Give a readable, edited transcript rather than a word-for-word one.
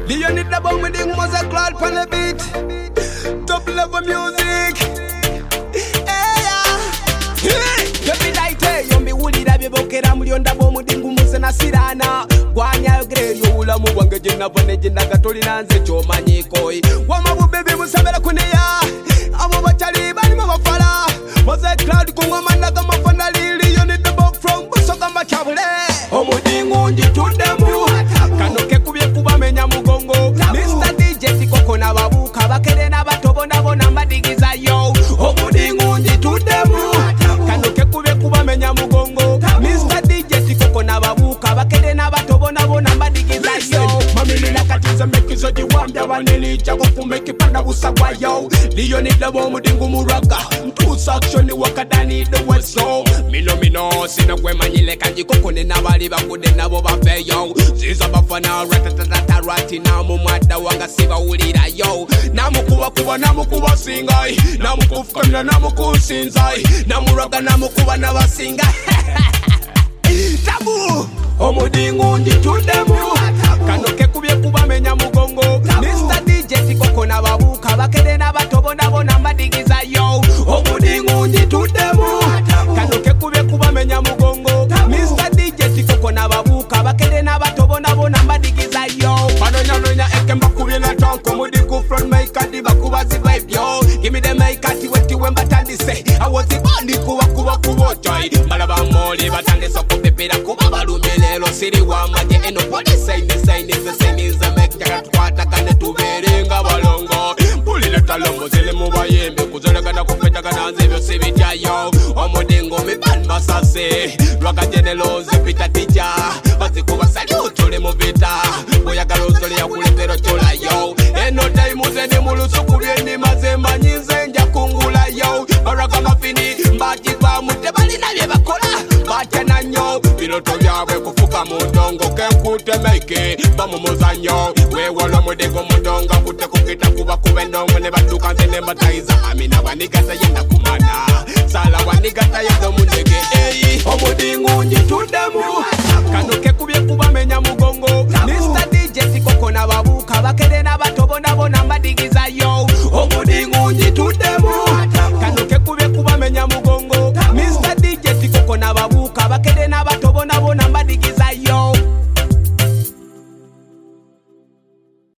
Leonid the bomb with was a cloud on the beat. Top level music. Every night, you be woody that be bokera mulionda bomu dingu musena sirana. Gwanya grey, you ula muwanga jina vanejina gatolina nze chomanyikoi. Wama bubebe musabela kuneya. Amo bachali bani mabafala. Was a cloud kungomanda kama fandali. Leonid the bomb from Busoka Machabule. Omudingu njitundemu. Kanoke kubye kubamenya mugongo. Mr. DJ tikoko na babuka bakere na batobo nabo nambadigiza yo. Omudingu njitundemu. Kanoke kubye kubamenya mugongo. Mr. DJ tikoko na babuka bakere na batobo nabo nambadigiza yo. Mamili nakatiza mekizo jiwambya waneli chako kumeki panda usagwa yo. Leonid the omudingu muraga. Mtusa action wakadani the west so. Mino sina kwemanyile kanjikoko ne nabali bakude nabo bafeyo. Ziza bafana ratatata rati na mumwada wanga siba ulira yo. Namukuba singai. Namukufukamina namukusinzai. Namuraga namukuba nabasinga. Tabu omudingu njitundemu. Kanoke kubye kubamenya mugongo. Mr. DJ tikoko na babuka bakere na batobo nabo nambadigiza yo. Omudingu njitundemu. Kanoke kubye kubamenya mugongo. Mr. DJ tikoko na babuka bakere na batobo nabo nambadigiza yo. Banonya ekemba kubye na tonko mudiku front make adi bakubazi vibe yo. Give me the make ati weti wemba tandi say. I was the bandi kuba joy. Malaba moli batande soko pepera kuba balumelelo siri wa maje eno pole say is a make jaga twata kane tuberenga balongo. Puli le talombo zele mubayembe kuzolega na kupeta kana nzebyo sibitya yo. Omudingo mi banba sase. Rwaka jenelo zipita tija. Bazi kuba salute ule muvita. Boya galozole ya kuletero chola yo. Eno time uzeni mulusuku byeni mazemba nyize nja kungula yo. Baraka mafini mbaji kwa mutebali na bye bakola. Bacha na nyo biloto byabwe kufuka mudongo kekute make bamumuzanyo. We wala mudego mudongo kute kukita kuba kubendongo ne batuka nzene mataiza. Amina waniga sayenda kumana. Sala waniga